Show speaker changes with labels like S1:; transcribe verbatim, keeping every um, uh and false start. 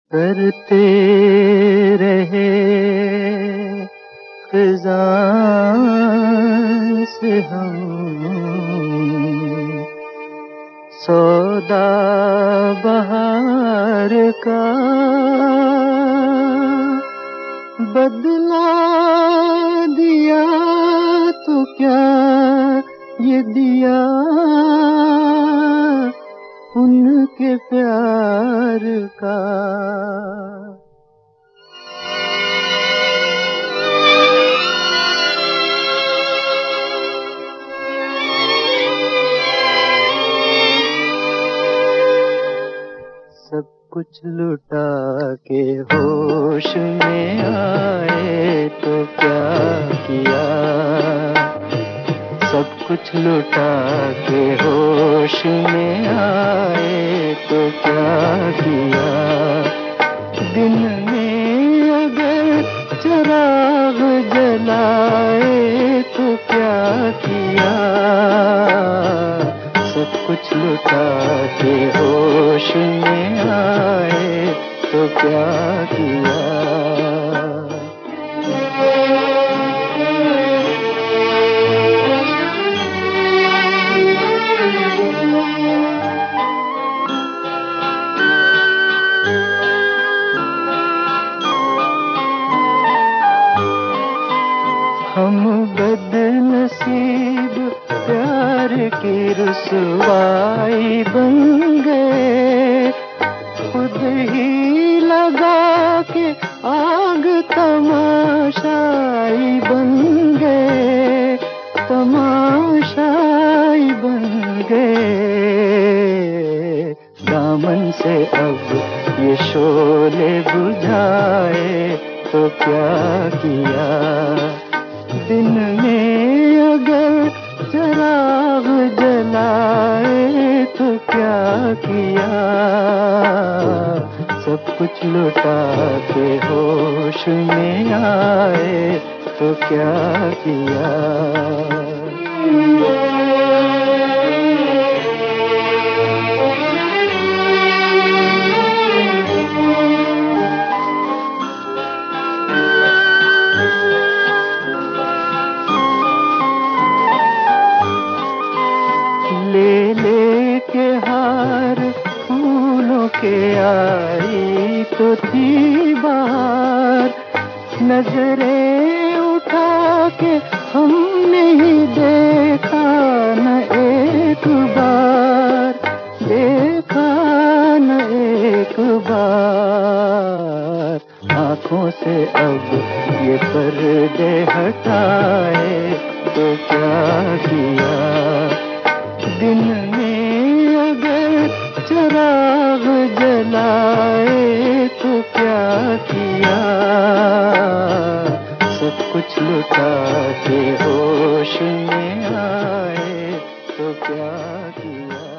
S1: करते रहे ख़िज़ा से हम सौदा बहार का, बदला दिया तो क्या ये दिया उनके प्यार का। सब कुछ लुटा के होश में आए तो क्या किया, सब कुछ लुटा के होश में आए तो क्या किया। दिन में अगर चिराग जलाए तो क्या किया, सब कुछ लुटा के होश में आए तो क्या किया। हम बदनसीब प्यार की रुसवाई बन गए, खुद ही लगा के आग तमाशाई बन गए, तमाशाई बन गए। दामन से अब ये शोले बुझाए तो क्या किया। दिन में अगर चिराग जलाए तो क्या किया, सब कुछ लुटा के होश में आए तो क्या किया। ले ले के हार फूलों के आई तो थी बाहर, नजरें उठा के हमने ही देखा न एक बार, देखा न एक बार। आँखों से अब ये पर्दे हटाए तो क्या किया। दिन में अगर चिराग जलाए तो क्या किया, सब कुछ लुटा के होश में आए तो क्या किया।